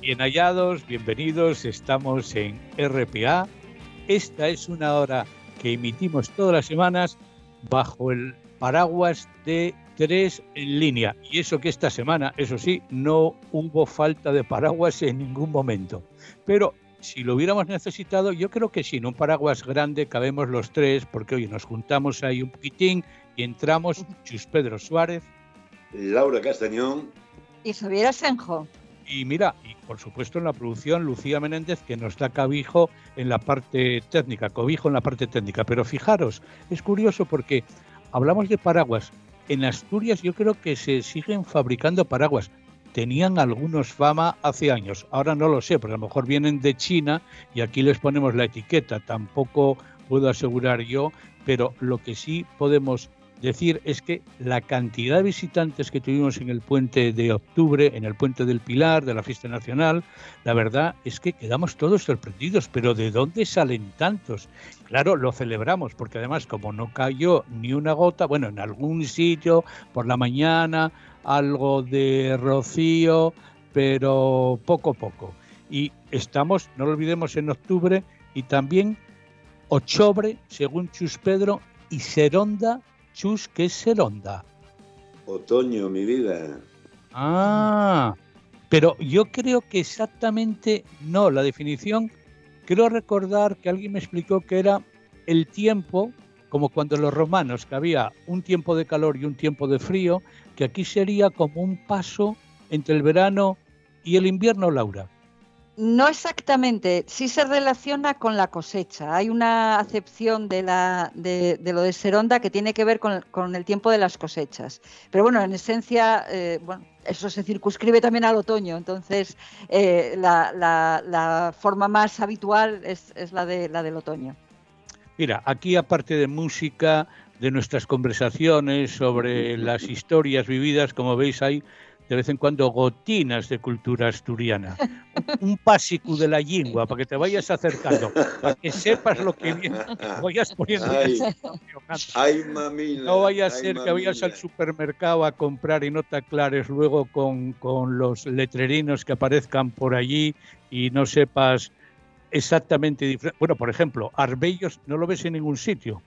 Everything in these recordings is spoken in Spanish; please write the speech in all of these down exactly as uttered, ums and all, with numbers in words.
Bien hallados, bienvenidos, estamos en R P A. Esta es una hora que emitimos todas las semanas bajo el paraguas de Tres en Línea. Y eso que esta semana, eso sí, no hubo falta de paraguas en ningún momento. Pero si lo hubiéramos necesitado, yo creo que sí, en un paraguas grande cabemos los tres, porque hoy nos juntamos ahí un poquitín y entramos Chus Pedro Suárez, Laura Castañón y Javier Asenjo. Y mira, y por supuesto en la producción Lucía Menéndez, que nos da cobijo en la parte técnica, cobijo en la parte técnica. Pero fijaros, es curioso porque hablamos de paraguas. En Asturias yo creo que se siguen fabricando paraguas. Tenían algunos fama hace años. Ahora no lo sé, porque a lo mejor vienen de China y aquí les ponemos la etiqueta. Tampoco puedo asegurar yo, pero lo que sí podemos decir es que la cantidad de visitantes que tuvimos en el puente de octubre, en el puente del Pilar, de la fiesta nacional, la verdad es que quedamos todos sorprendidos. ¿Pero de dónde salen tantos? Claro, lo celebramos, porque además como no cayó ni una gota, bueno, en algún sitio, por la mañana, algo de rocío, pero poco a poco. Y estamos, no lo olvidemos, en octubre, y también Ochobre, según Chus Pedro, y Seronda. Chus, ¿qué es Seronda? Otoño, mi vida. Ah, pero yo creo que exactamente no. La definición, creo recordar que alguien me explicó que era el tiempo, como cuando los romanos, que había un tiempo de calor y un tiempo de frío, que aquí sería como un paso entre el verano y el invierno, Laura. No exactamente, sí se relaciona con la cosecha. Hay una acepción de, la, de, de lo de Seronda que tiene que ver con, con el tiempo de las cosechas. Pero bueno, en esencia, eh, bueno, eso se circunscribe también al otoño. Entonces, eh, la, la, la forma más habitual es, es la, de, la del otoño. Mira, aquí aparte de música, de nuestras conversaciones sobre las historias vividas, como veis, hay de vez en cuando gotinas de cultura asturiana. Un pásico de la lengua para que te vayas acercando, para que sepas lo que viene, te vayas poniendo. Ay, ay mamila. No vaya a ser ay, que mamila. vayas al supermercado a comprar y no te aclares luego con, con los letrerinos que aparezcan por allí y no sepas exactamente diferente. Bueno, por ejemplo, Arbellos no lo ves en ningún sitio.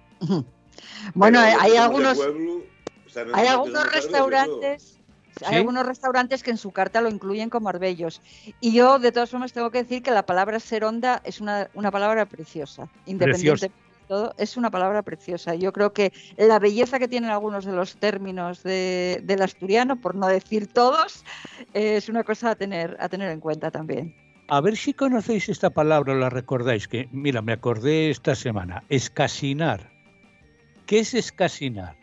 Bueno, Pero hay somos de algunos, pueblo, sabemos hay que algunos somos restaurantes. ¿Sí? Hay algunos restaurantes que en su carta lo incluyen como Arbellos. Y yo, de todas formas, tengo que decir que la palabra Seronda es una, una palabra preciosa. Independiente de todo, es una palabra preciosa. Yo creo que la belleza que tienen algunos de los términos de, del asturiano, por no decir todos, eh, es una cosa a tener, a tener en cuenta también. A ver si conocéis esta palabra o la recordáis, que mira, me acordé esta semana. Escasinar. ¿Qué es escasinar?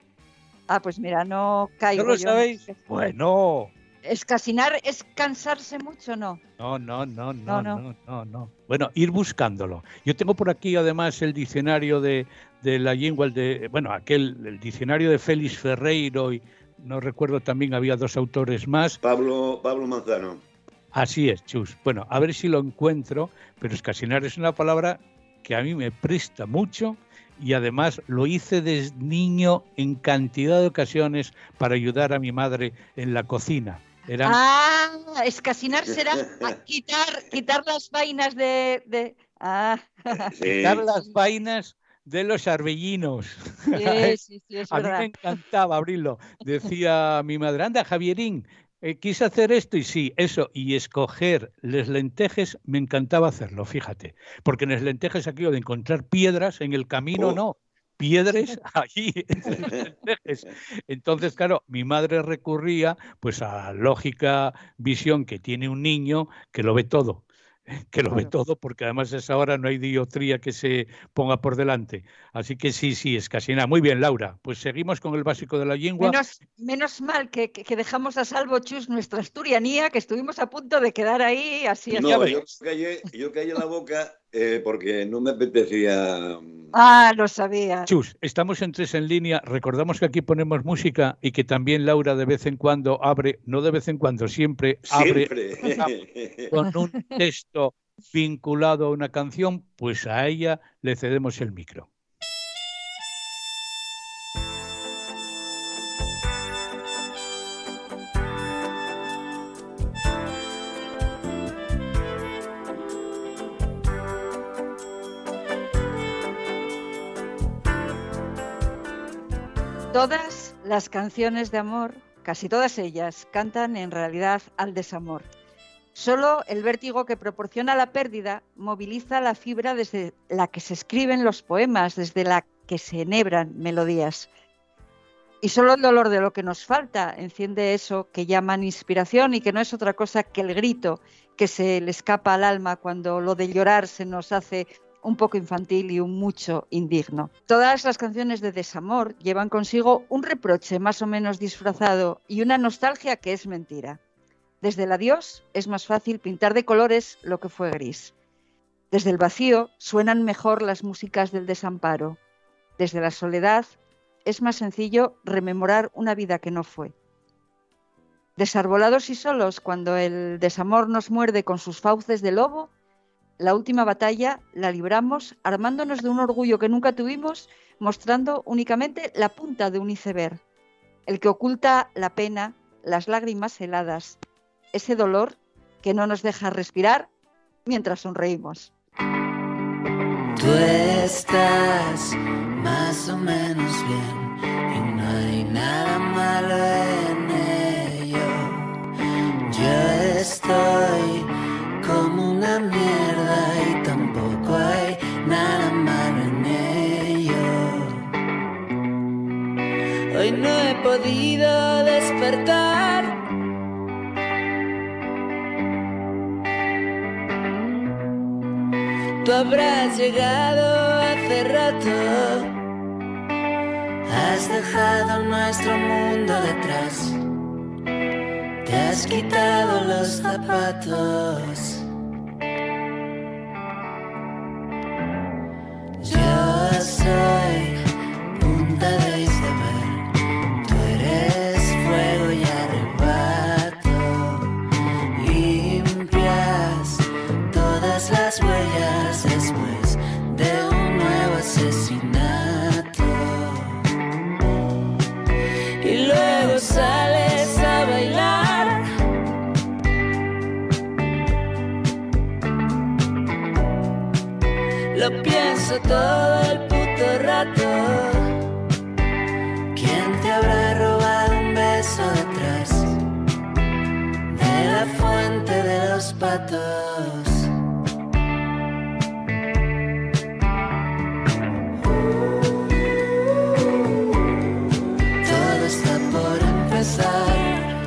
Ah, pues mira, no caigo. ¿No lo yo. sabéis? Bueno. ¿Escasinar es cansarse mucho? No. No, no, no, No, no, no. no, no, no. Bueno, ir buscándolo. Yo tengo por aquí además el diccionario de, de la lengua, el de, bueno, aquel, el diccionario de Félix Ferreiro y no recuerdo, también había dos autores más. Pablo, Pablo Manzano. Así es, Chus. Bueno, a ver si lo encuentro, pero escasinar es una palabra que a mí me presta mucho. Y además lo hice desde niño en cantidad de ocasiones para ayudar a mi madre en la cocina. Eran... Ah, escasinar será quitar, quitar las vainas de... de... Ah. Sí. Quitar las vainas de los arbellinos. Sí, sí, sí, es a verdad. mí me encantaba abrirlo. Decía mi madre, anda, Javierín, eh, quise hacer esto y sí, eso, y escoger les lentejes, me encantaba hacerlo, fíjate, porque en les lentejes aquello de encontrar piedras en el camino, Oh. no, piedras allí entre los lentejes. Entonces, claro, mi madre recurría pues a la lógica visión que tiene un niño que lo ve todo. que lo ve todo, porque además a esa hora no hay dioptría que se ponga por delante. Así que sí, sí, es casi nada. Muy bien, Laura, pues seguimos con el básico de la lengua. Menos, menos mal que, que, que dejamos a salvo, Chus, nuestra asturianía, que estuvimos a punto de quedar ahí así. No, así. yo callé, yo callé la boca eh, porque no me apetecía... Ah, lo sabía. Chus, estamos en Tres en Línea. Recordamos que aquí ponemos música y que también Laura de vez en cuando abre, no de vez en cuando, siempre abre Siempre. con un texto vinculado a una canción, pues a ella le cedemos el micro. Todas las canciones de amor, casi todas ellas, cantan en realidad al desamor. Solo el vértigo que proporciona la pérdida moviliza la fibra desde la que se escriben los poemas, desde la que se enhebran melodías. Y solo el dolor de lo que nos falta enciende eso que llaman inspiración y que no es otra cosa que el grito que se le escapa al alma cuando lo de llorar se nos hace un poco infantil y un mucho indigno. Todas las canciones de desamor llevan consigo un reproche más o menos disfrazado y una nostalgia que es mentira. Desde el adiós es más fácil pintar de colores lo que fue gris. Desde el vacío suenan mejor las músicas del desamparo. Desde la soledad es más sencillo rememorar una vida que no fue. Desarbolados y solos, cuando el desamor nos muerde con sus fauces de lobo, la última batalla la libramos armándonos de un orgullo que nunca tuvimos, mostrando únicamente la punta de un iceberg, el que oculta la pena, las lágrimas heladas, ese dolor que no nos deja respirar mientras sonreímos. Tú estás más o menos bien y no hay nada malo en ello. Yo estoy como una mierda y tampoco hay nada malo en ello. Hoy no he podido despertar. Tú habrás llegado hace rato. Has dejado nuestro mundo detrás. Te has quitado los zapatos. Yo soy punta de iceberg. Tú eres fuego y arrebato. Limpias todas las huellas después de un nuevo asesinato. Y luego sales a bailar. Lo pienso todo el puto rato. ¿Quién te habrá robado un beso detrás de la fuente de los patos? Todo está por empezar.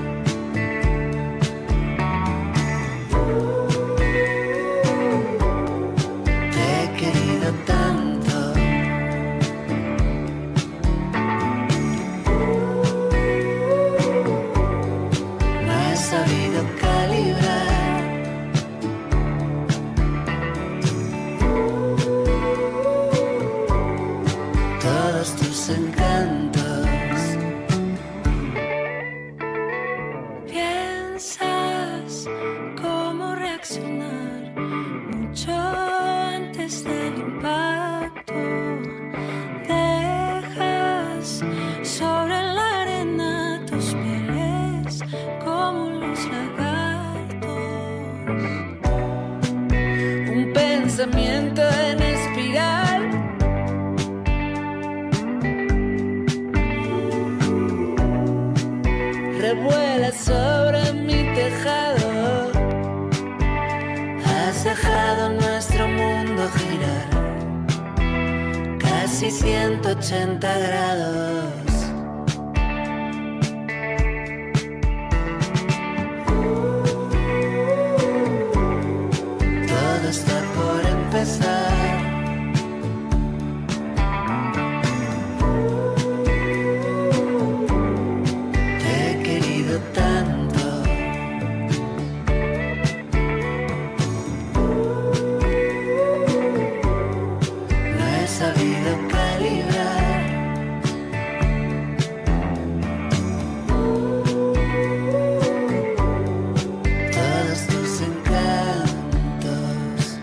Pensamiento en espiral. Revuela sobre mi tejado. Has dejado nuestro mundo girar casi ciento ochenta grados. Todo está por empezar. Te he querido tanto. No he sabido calibrar. Todos tus encantos.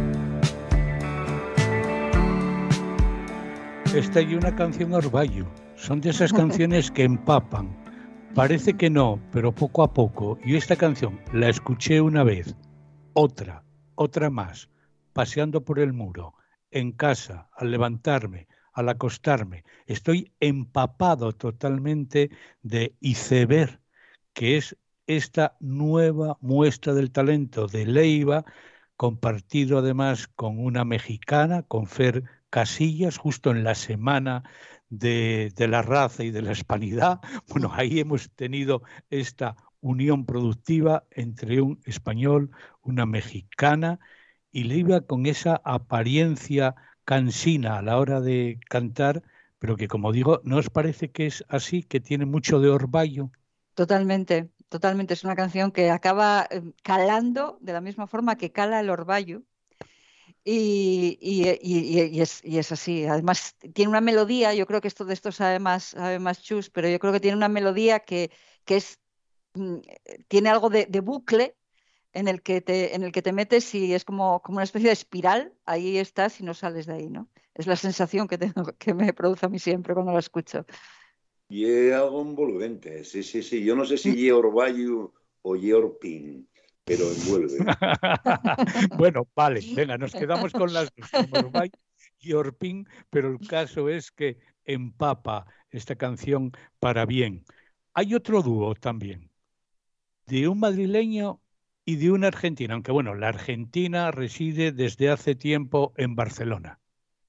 Esta y una canción Orballo. Son de esas canciones que empapan. Parece que no, pero poco a poco. Y esta canción la escuché una vez, otra, otra más, paseando por el muro, en casa, al levantarme, al acostarme. Estoy empapado totalmente de Iceberg, que es esta nueva muestra del talento de Leiva, compartido además con una mexicana, con Fer Casillas, justo en la semana de, de la raza y de la hispanidad. Bueno, ahí hemos tenido esta unión productiva entre un español, una mexicana, y Leiva con esa apariencia cansina a la hora de cantar, pero que, como digo, ¿no os parece que es así, que tiene mucho de Orballo? Totalmente, totalmente. Es una canción que acaba eh, calando de la misma forma que cala el Orballo. Y, y, y, y, es, y es así. Además, tiene una melodía, yo creo que esto de esto sabe más, sabe más Chus, pero yo creo que tiene una melodía que, que es, mm, tiene algo de, de bucle en el que te, en el que te metes y es como, como una especie de espiral. Ahí estás y no sales de ahí, ¿no? Es la sensación que, tengo, que me produce a mí siempre cuando la escucho. Y es algo envolvente, sí, sí, sí. Yo no sé si ye Orballo o ye Orpín, pero envuelve. Bueno, vale, venga, nos quedamos con las dos, con Orballo y Orpín, pero el caso es que empapa esta canción para bien. Hay otro dúo también, de un madrileño y de una argentina, aunque bueno, la argentina reside desde hace tiempo en Barcelona.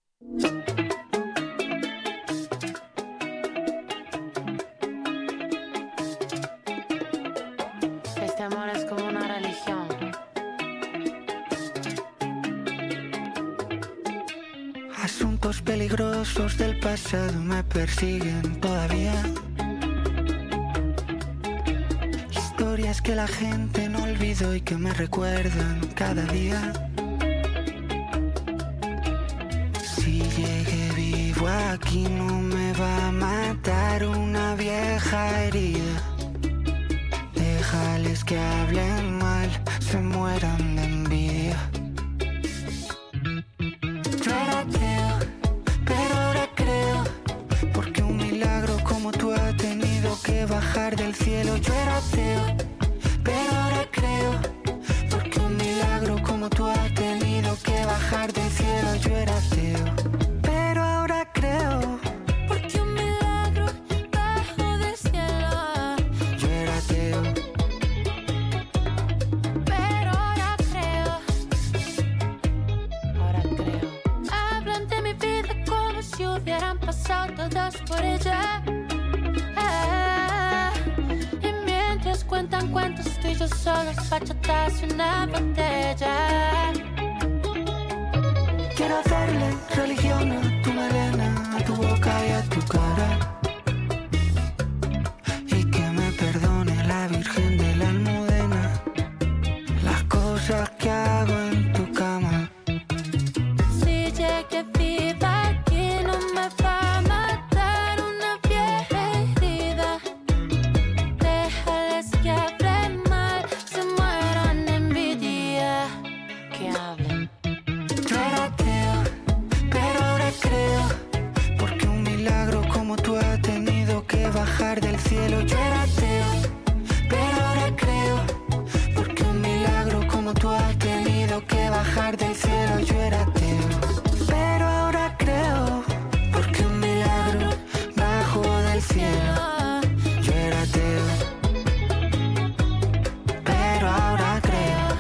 Este amor es como una religión. Asuntos peligrosos del pasado me persiguen todavía. Historias que la gente no olvidó y que me recuerdan cada día. Si llegué vivo aquí no me va a matar una vieja herida. Déjales que hablen mal, se mueran de envidia. Yo era ateo, pero ahora creo, porque un milagro como tú ha tenido que bajar del cielo. Yo era ateo, pero ahora creo, porque un milagro como tú ha tenido que bajar del cielo. Yo era ateo, pero ahora creo, porque un milagro bajó del cielo. Yo era ateo, Pero ahora creo, ahora creo. Hablan de mi vida como si hubieran pasado todos por ella. Ah, y mientras cuentan cuentos, tú y yo solos, bachatas y una botella. quiero hacerle religión a tu melena, a tu boca y a tu cara. Y que me perdone la Virgen de la Almudena las cosas que hago en tu cama. Si llegué viva aquí no me va a matar una vieja herida. Déjales que hablen mal, se mueran de envidia. Que hablen. Yo era ateo, pero ahora creo, porque un milagro como tú ha tenido que bajar del cielo. Yo era ateo, pero ahora creo, porque un milagro como tú ha tenido que bajar del cielo. Yo era ateo, pero ahora creo, porque un milagro bajó del cielo. Yo era ateo, pero ahora creo.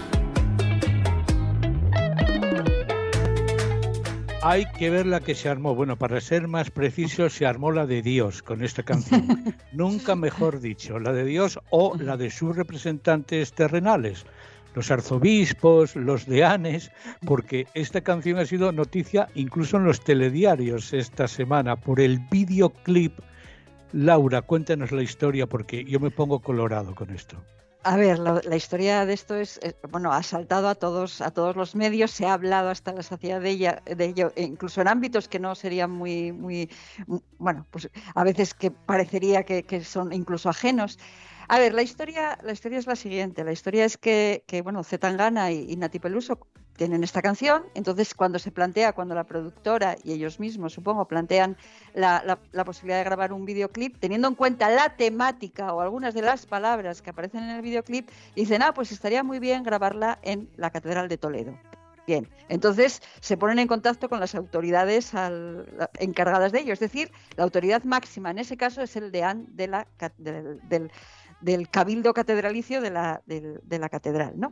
Hay que ver la que se armó. Bueno, para ser más preciso, se armó la de Dios con esta canción. Nunca mejor dicho, la de Dios o la de sus representantes terrenales, los arzobispos, los deanes, porque esta canción ha sido noticia incluso en los telediarios esta semana por el videoclip. Laura, cuéntanos la historia porque yo me pongo colorado con esto. A ver, la, la historia de esto es, eh, bueno, ha saltado a todos, a todos los medios, se ha hablado hasta la saciedad de ella, de ello, e incluso en ámbitos que no serían muy, muy, m- bueno, pues a veces que parecería que, que son incluso ajenos. A ver, la historia, la historia es la siguiente. La historia es que, que bueno, C. Tangana y, y Nati Peluso tienen esta canción. Entonces, cuando se plantea, cuando la productora y ellos mismos, supongo, plantean la, la, la posibilidad de grabar un videoclip, teniendo en cuenta la temática o algunas de las palabras que aparecen en el videoclip, dicen, ah, pues estaría muy bien grabarla en la Catedral de Toledo. Bien, entonces se ponen en contacto con las autoridades al, encargadas de ello, es decir, la autoridad máxima en ese caso es el deán de la, del, del, del cabildo catedralicio de la, de, de la catedral, ¿no?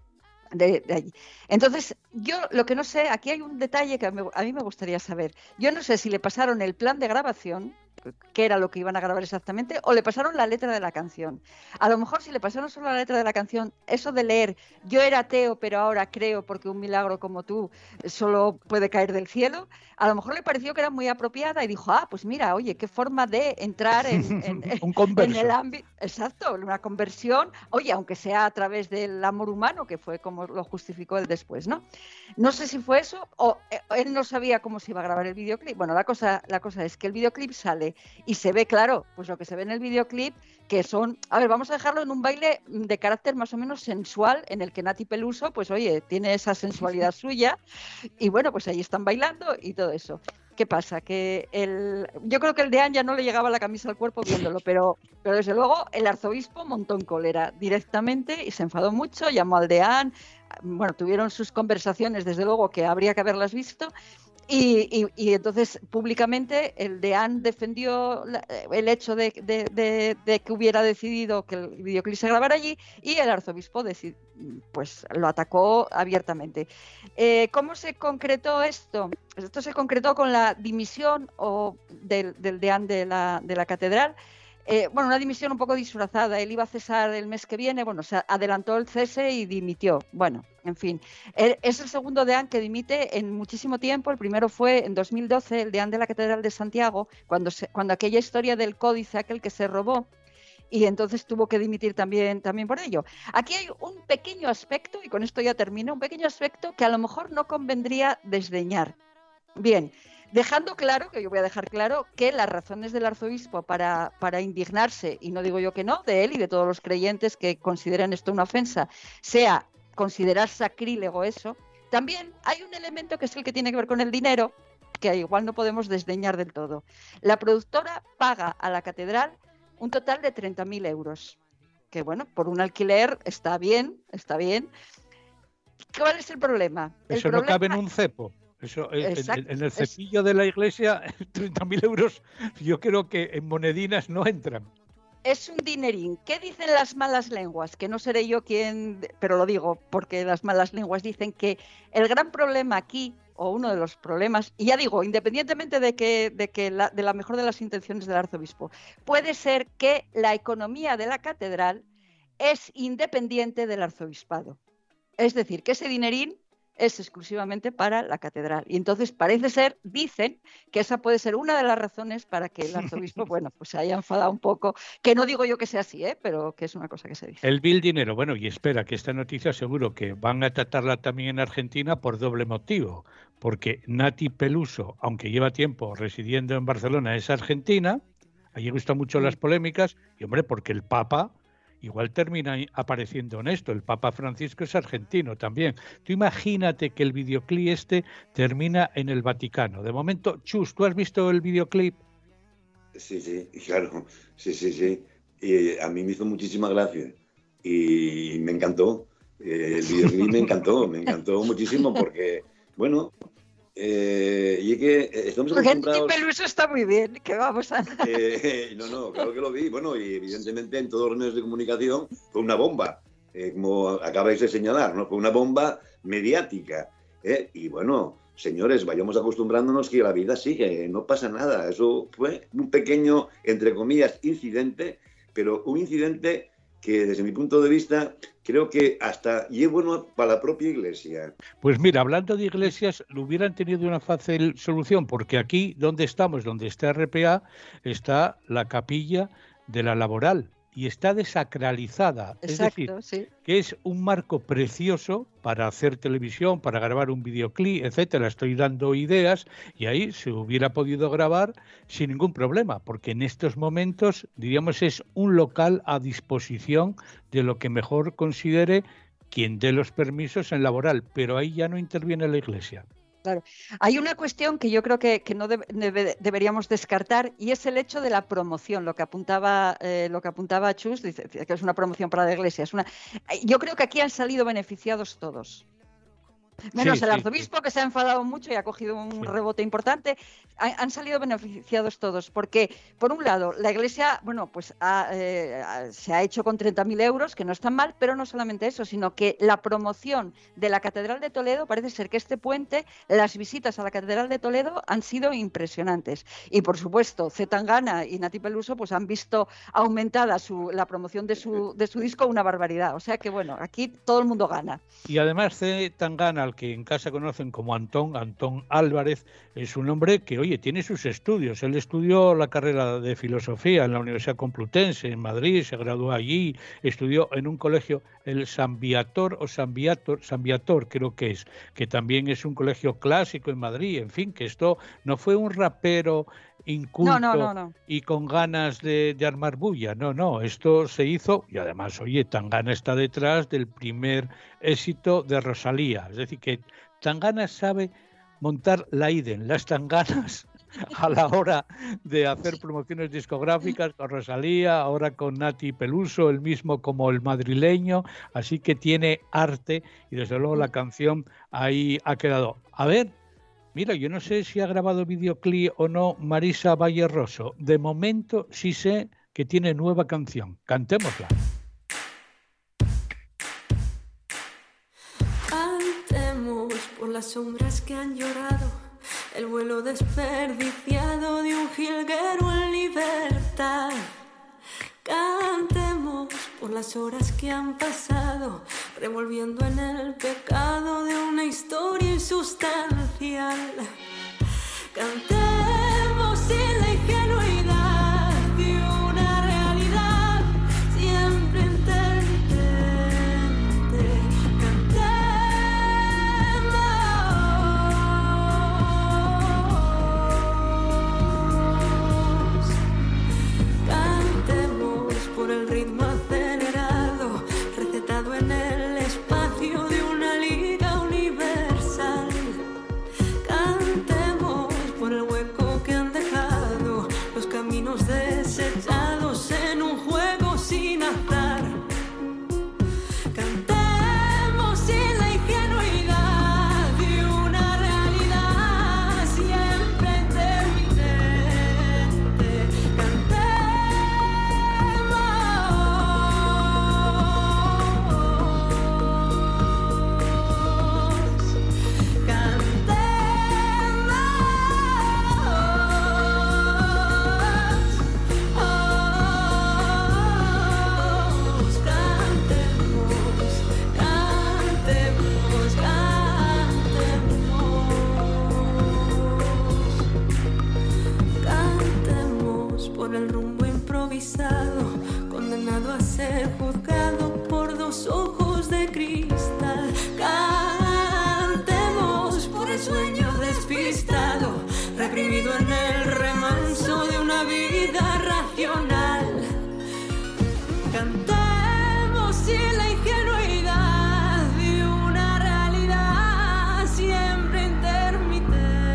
De, de allí. Entonces, yo lo que no sé, aquí hay un detalle que a mí, a mí me gustaría saber. Yo no sé si le pasaron el plan de grabación, qué era lo que iban a grabar exactamente, o le pasaron la letra de la canción. A lo mejor si le pasaron solo la letra de la canción, eso de leer yo era ateo pero ahora creo porque un milagro como tú solo puede caer del cielo, a lo mejor le pareció que era muy apropiada y dijo, ah, pues mira, oye, qué forma de entrar en, en, un en el ámbito, exacto, una conversión, oye, aunque sea a través del amor humano, que fue como lo justificó él después, ¿no? No sé si fue eso o él no sabía cómo se iba a grabar el videoclip. Bueno, la cosa, la cosa es que el videoclip sale y se ve, claro, pues lo que se ve en el videoclip, que son, a ver, vamos a dejarlo en un baile de carácter más o menos sensual, en el que Nati Peluso, pues oye, tiene esa sensualidad suya, y bueno, pues ahí están bailando y todo eso. ¿Qué pasa? Que el, yo creo que el deán ya no le llegaba la camisa al cuerpo viéndolo, pero, pero desde luego el arzobispo montó en cólera directamente y se enfadó mucho, llamó al deán, bueno, tuvieron sus conversaciones, desde luego que habría que haberlas visto. Y, y, y entonces públicamente el deán defendió la, el hecho de, de, de, de que hubiera decidido que el videoclip se grabara allí y el arzobispo decid, pues lo atacó abiertamente. Eh, ¿Cómo se concretó esto? Esto se concretó con la dimisión o del, del deán de la, de la catedral. Eh, bueno, una dimisión un poco disfrazada. Él iba a cesar el mes que viene, bueno, se adelantó el cese y dimitió. Bueno, en fin, él, es el segundo deán que dimite en muchísimo tiempo. El primero fue en dos mil doce, el deán de la Catedral de Santiago, cuando, se, cuando aquella historia del códice, aquel que se robó, y entonces tuvo que dimitir también, también por ello. Aquí hay un pequeño aspecto, y con esto ya termino, un pequeño aspecto que a lo mejor no convendría desdeñar. Bien, dejando claro, que yo voy a dejar claro, que las razones del arzobispo para, para indignarse, y no digo yo que no, de él y de todos los creyentes que consideran esto una ofensa, sea considerar sacrílego eso, también hay un elemento que es el que tiene que ver con el dinero, que igual no podemos desdeñar del todo. La productora paga a la catedral un total de treinta mil euros, que bueno, por un alquiler está bien, está bien. ¿Cuál es el problema? El Eso problema... no cabe en un cepo. Eso, en, en el cepillo de la iglesia, treinta mil euros, yo creo que en monedinas no entran. Es un dinerín. ¿Qué dicen las malas lenguas? Que no seré yo quien, pero lo digo porque las malas lenguas dicen que el gran problema aquí, o uno de los problemas, y ya digo, independientemente de que, de que la, de la mejor de las intenciones del arzobispo, puede ser que la economía de la catedral es independiente del arzobispado. Es decir, que ese dinerín es exclusivamente para la catedral. Y entonces parece ser, dicen, que esa puede ser una de las razones para que el arzobispo, bueno, pues se haya enfadado un poco, que no digo yo que sea así, ¿eh? Pero que es una cosa que se dice. El vil dinero, bueno, y espera, que esta noticia seguro que van a tratarla también en Argentina por doble motivo, porque Nati Peluso, aunque lleva tiempo residiendo en Barcelona, es argentina, allí gustan mucho las polémicas, y hombre, porque el Papa igual termina apareciendo en esto. El Papa Francisco es argentino también. Tú imagínate que el videoclip este termina en el Vaticano. De momento, Chus, ¿tú has visto el videoclip? Sí, sí, claro. Sí, sí, sí. Y a mí me hizo muchísima gracia. Y me encantó. El videoclip me encantó. Me encantó muchísimo porque, bueno... Eh, y es que estamos acostumbrados... Nati Peluso está muy bien, que vamos a... Eh, no, no, claro que lo vi. Bueno, y evidentemente en todos los medios de comunicación fue una bomba, eh, como acabáis de señalar, ¿no? Fue una bomba mediática. ¿eh? Y bueno, señores, vayamos acostumbrándonos que la vida sigue, no pasa nada. Eso fue un pequeño, entre comillas, incidente, pero un incidente que desde mi punto de vista creo que hasta y es bueno para la propia iglesia. Pues mira, hablando de iglesias, lo hubieran tenido una fácil solución, porque aquí donde estamos, donde está R P A, está la capilla de la Laboral y está desacralizada. Exacto, es decir, sí. que es un marco precioso para hacer televisión, para grabar un videoclip, etcétera. Estoy dando ideas y ahí se hubiera podido grabar sin ningún problema, porque en estos momentos, diríamos, es un local a disposición de lo que mejor considere quien dé los permisos en Laboral, pero ahí ya no interviene la Iglesia. Claro. Hay una cuestión que yo creo que, que no debe, debe, deberíamos descartar y es el hecho de la promoción, lo que apuntaba eh, lo que apuntaba Chus, dice que es una promoción para la Iglesia. Es una... Yo creo que aquí han salido beneficiados todos. Menos Sí, el sí, arzobispo, que se ha enfadado mucho y ha cogido un sí. rebote importante. Ha- han salido beneficiados todos, porque, por un lado, la Iglesia, bueno, pues ha, eh, ha- se ha hecho con treinta mil euros, que no está mal, pero no solamente eso, sino que la promoción de la Catedral de Toledo, parece ser que este puente, las visitas a la Catedral de Toledo han sido impresionantes. Y, por supuesto, C. Tangana y Nati Peluso pues han visto aumentada su, la promoción de su, de su disco una barbaridad. O sea que, bueno, aquí todo el mundo gana. Y además C. Tangana, al que en casa conocen como Antón, Antón Álvarez, es un hombre que, oye, tiene sus estudios. Él estudió la carrera de filosofía en la Universidad Complutense, en Madrid, se graduó allí, estudió en un colegio, el San Viator o San Viator, San Viator creo que es, que también es un colegio clásico en Madrid. En fin, que esto no fue un rapero inculto No, no, no, no. y con ganas de, de armar bulla. No, no, esto se hizo, y además, oye, Tangana está detrás del primer éxito de Rosalía. Es decir, que Tangana sabe montar la IDEN, las tanganas a la hora de hacer promociones discográficas con Rosalía, ahora con Nati Peluso, el mismo como el madrileño, así que tiene arte y desde luego la canción ahí ha quedado. A ver, mira, yo no sé si ha grabado videoclip o no Marisa Valle Rosso. De momento sí sé que tiene nueva canción. Cantémosla. Cantemos por las sombras que han llorado, el vuelo desperdiciado de un jilguero en libertad. Cantemos por las horas que han pasado, revolviendo en el pecado de una historia insustancial. Cantemos sin la ingenuidad de una realidad siempre intermitente. Cantemos, cantemos por el ritmo acelerado, recetado en el espacio de una liga universal. Cantemos por el hueco que han dejado los caminos desechados en un juego sin azar. Cantemos sin la ingenuidad de una realidad siempre intermitente. Cantemos, cantemos, cantemos, cantemos por el rumbo improvisado, condenado a ser juzgado por dos ojos de cristal. Cantemos por el sueño despistado, reprimido en el remanso de una vida racional. Cantemos sin la ingenuidad de una realidad siempre intermitente.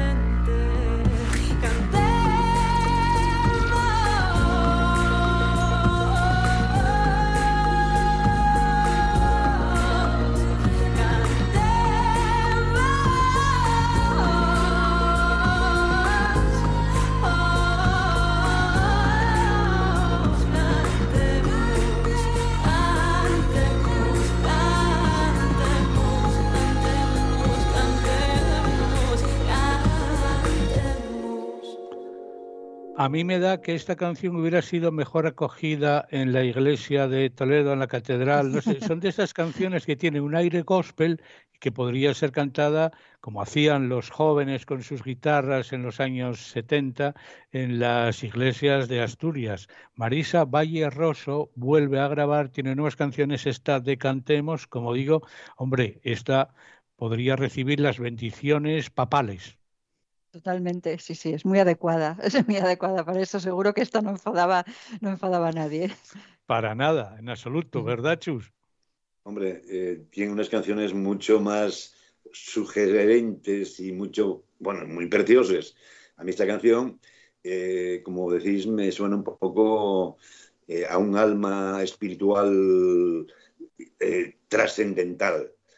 A mí me da que esta canción hubiera sido mejor acogida en la iglesia de Toledo, en la catedral. No sé, son de esas canciones que tienen un aire gospel y que podría ser cantada como hacían los jóvenes con sus guitarras en los años setenta en las iglesias de Asturias. Marisa Valle Rosso vuelve a grabar, tiene nuevas canciones, esta de Cantemos, como digo, hombre, esta podría recibir las bendiciones papales. Totalmente, sí, sí, es muy adecuada, es muy adecuada para eso. Seguro que esta no enfadaba, no enfadaba a nadie. Para nada, en absoluto, ¿verdad, Chus? Hombre, eh, tiene unas canciones mucho más sugerentes y mucho, bueno, muy preciosas. A mí esta canción, eh, como decís, me suena un poco eh, a un alma espiritual eh, trascendental.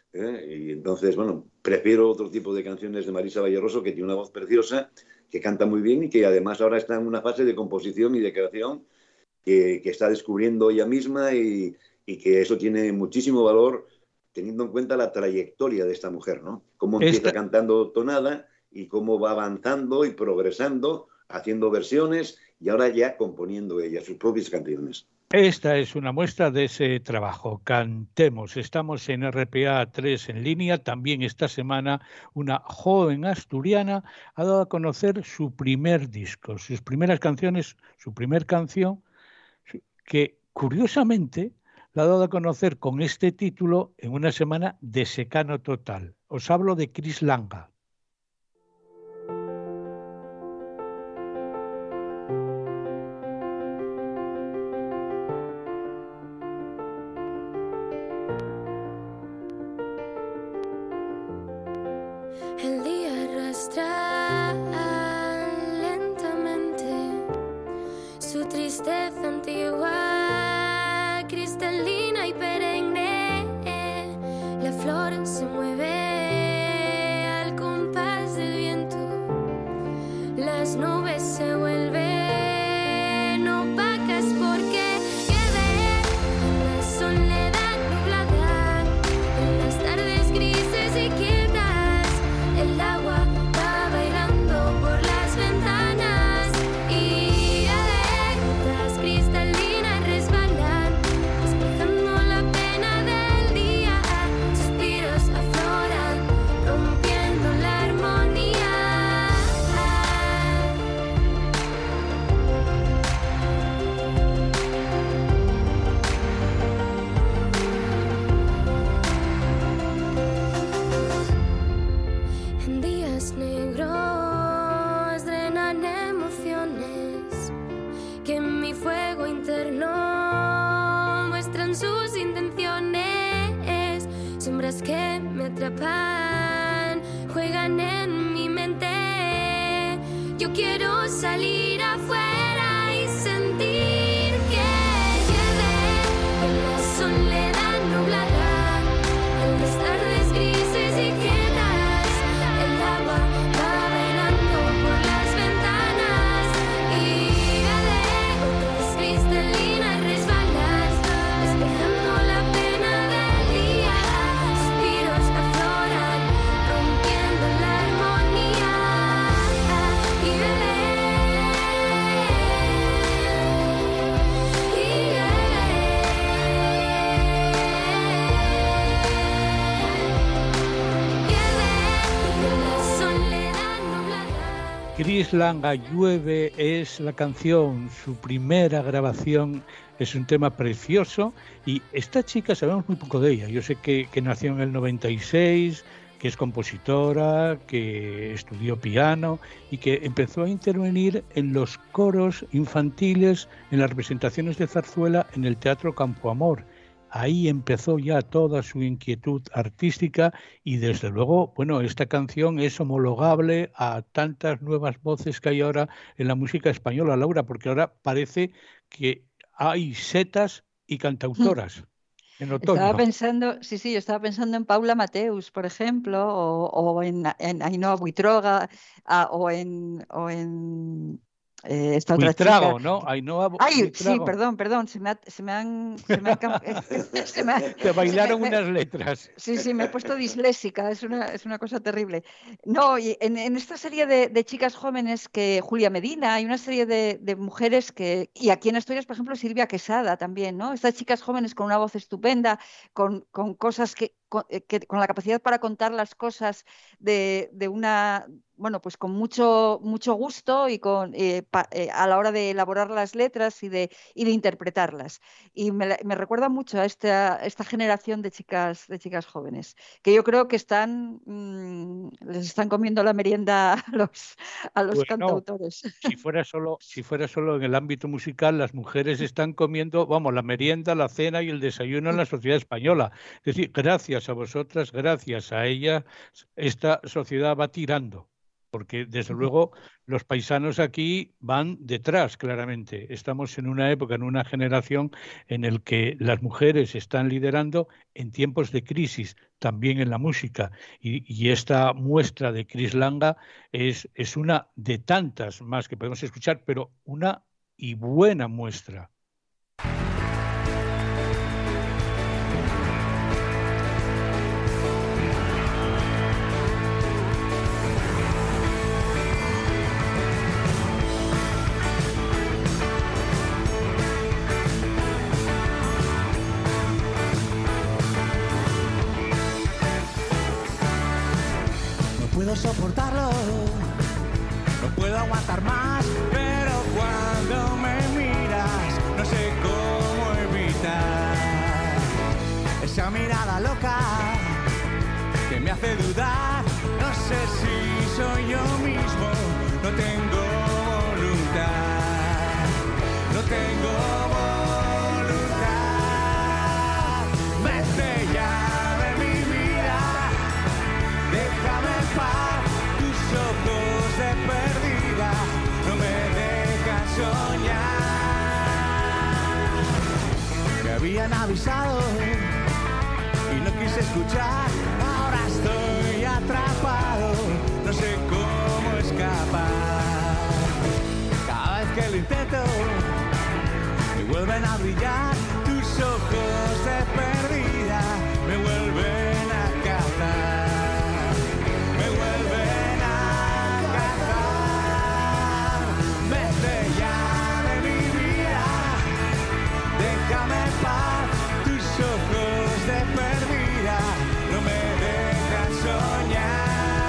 ¿eh? Y entonces, bueno, prefiero otro tipo de canciones de Marisa Valleroso, que tiene una voz preciosa, que canta muy bien y que además ahora está en una fase de composición y de creación que, que está descubriendo ella misma y, y que eso tiene muchísimo valor teniendo en cuenta la trayectoria de esta mujer, ¿no? Cómo empieza Esta, cantando tonada y cómo va avanzando y progresando, haciendo versiones y ahora ya componiendo ella sus propias canciones. esta es una muestra de ese trabajo. Cantemos. Estamos en R P A tres en línea. También esta semana una joven asturiana ha dado a conocer su primer disco, sus primeras canciones, su primer canción, que curiosamente la ha dado a conocer con este título en una semana de secano total. Os hablo de Chris Langa. El día arrastra lentamente su tristeza antigua, cristalina y perenne. La flor se mueve al compás del viento, las nubes se vuelven opacas porque llueve en la soledad nublada, en las tardes grises y quietas. El agua va bailando por las ventanas y alertas cristalinas resbalan, despejando la pena del día. Suspiros afloran, rompiendo la armonía. En días negros drenan emociones que en mi fuego interno muestran sus intenciones. Sombras que me atrapan, juegan en mi mente. Yo quiero salir afuera y sentir que llueve en la soledad nublada, en las tardes grises y quietas. El agua va bailando por las ventanas y alertas cristalinas resbalan, despejando la pena del día. Suspiros afloran, rompiendo la armonía. Y bebé, y Chris Langa, Llueve es la canción, su primera grabación, es un tema precioso y esta chica sabemos muy poco de ella. Yo sé que, que nació en el noventa y seis, que es compositora, que estudió piano y que empezó a intervenir en los coros infantiles, en las representaciones de zarzuela en el Teatro Campo Amor. Ahí empezó ya toda su inquietud artística y desde luego, bueno, esta canción es homologable a tantas nuevas voces que hay ahora en la música española, Laura, porque ahora parece que hay setas y cantautoras en otoño. Estaba pensando, sí, sí, yo estaba pensando en Paula Mateus, por ejemplo, o, o en, en Ainhoa Buitrago, ah, o en, o en eh, esta otra Buitrago, chica. ¿no? Ainhoa Ay, Buitrago. sí, perdón, perdón, se me, ha, se me han... Se me han, se me ha- Te bailaron me- me- unas letras. Sí, sí, me he puesto disléxica, es una, es una cosa terrible. No, y en, en esta serie de, de chicas jóvenes que Julia Medina, hay una serie de, de mujeres que, y aquí en Asturias, por ejemplo, Silvia Quesada también, ¿no? Estas chicas jóvenes con una voz estupenda, con, con cosas que con, eh, que, con la capacidad para contar las cosas de, de una, bueno, pues con mucho, mucho gusto y con, eh, pa, eh, a la hora de elaborar las letras y de, y de interpretarlas. Y me, me recuerda mucho a esta, esta generación de chicas, de chicas jóvenes, que yo creo que están, mmm, les están comiendo la merienda a los, a los Bueno, cantautores. si fuera solo, si fuera solo en el ámbito musical, las mujeres están comiendo, vamos, la merienda, la cena y el desayuno en la sociedad española. Es decir, gracias a vosotras, gracias a ella, esta sociedad va tirando. porque desde luego los paisanos aquí van detrás, claramente. Estamos en una época, en una generación en el que las mujeres están liderando en tiempos de crisis, también en la música. Y, y esta muestra de Chris Langa es, es una de tantas más que podemos escuchar, pero una y buena muestra. puedo soportarlo, no puedo aguantar más, pero cuando me miras no sé cómo evitar esa mirada loca que me hace dudar. No sé si soy yo mismo, no tengo voluntad, no tengo voluntad. Vete ya de mi vida, déjame en paz, tus ojos de perdida no me dejan soñar. Me habían avisado y no quise escuchar, ahora estoy atrapado, no sé cómo escapar. Cada vez que lo intento, me vuelven a brillar, tus ojos de perdida me vuelven a cazar, me vuelven a cazar. Vete ya de mi vida, déjame en paz, tus ojos de perdida no me dejan soñar.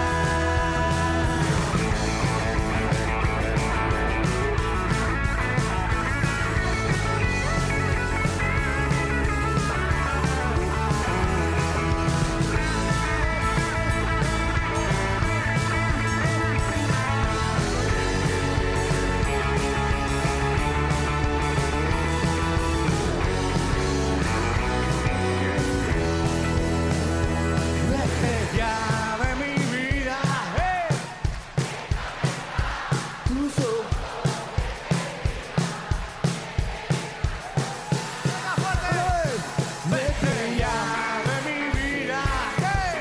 Vete ya de mi vida, hey. Tus ojos. Vete ya de mi vida, hey.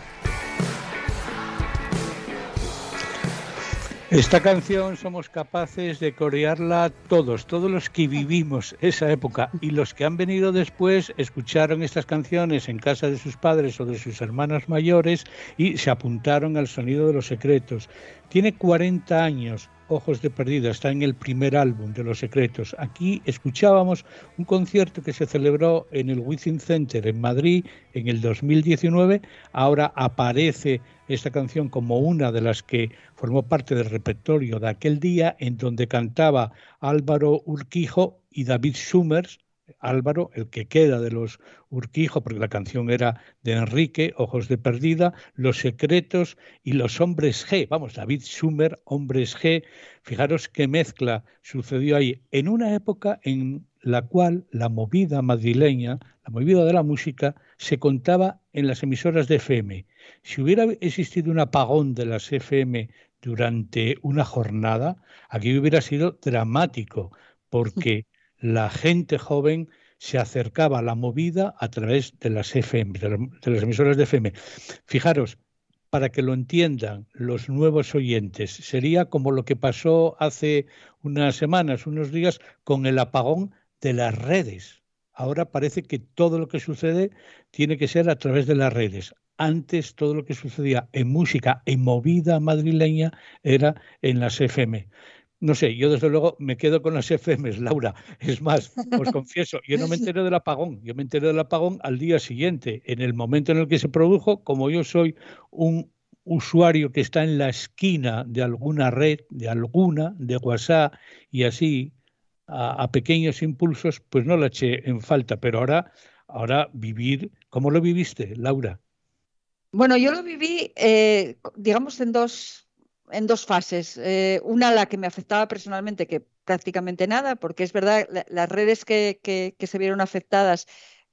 Esta canción somos capaces de corearla todos, todos los que vivimos esa época, y los que han venido después escucharon estas canciones en casa de sus padres o de sus hermanos mayores y se apuntaron al sonido de Los Secretos. Tiene cuarenta años, Ojos de Perdida, está en el primer álbum de Los Secretos. Aquí escuchábamos un concierto que se celebró en el Within Center en Madrid en el dos mil diecinueve. Ahora aparece esta canción como una de las que formó parte del repertorio de aquel día, en donde cantaba Álvaro Urquijo y David Summers. Álvaro, el que queda de los Urquijo, porque la canción era de Enrique, Ojos de Perdida, Los Secretos y Los Hombres G. Vamos, David Summer, Hombres G. Fijaros qué mezcla sucedió ahí, en una época en la cual la movida madrileña, la movida de la música, se contaba en las emisoras de F M. Si hubiera existido un apagón de las F M durante una jornada, aquí hubiera sido dramático, porque la gente joven se acercaba a la movida a través de las F M, de las, de las emisoras de F M. Fijaros, para que lo entiendan los nuevos oyentes, sería como lo que pasó hace unas semanas, unos días, con el apagón de las redes. Ahora parece que todo lo que sucede tiene que ser a través de las redes. Antes todo lo que sucedía en música, en movida madrileña, era en las F M. No sé, yo desde luego me quedo con las F Ms, Laura. Es más, os confieso, yo no me enteré del apagón. Yo me enteré del apagón al día siguiente, en el momento en el que se produjo. Como yo soy un usuario que está en la esquina de alguna red, de alguna, de WhatsApp y así, a, a pequeños impulsos, pues no la eché en falta. Pero ahora, ahora vivir, ¿cómo lo viviste, Laura? Bueno, yo lo viví, eh, digamos, en dos, en dos fases. Eh, una, la que me afectaba personalmente, que prácticamente nada, porque es verdad, la, las redes que, que, que se vieron afectadas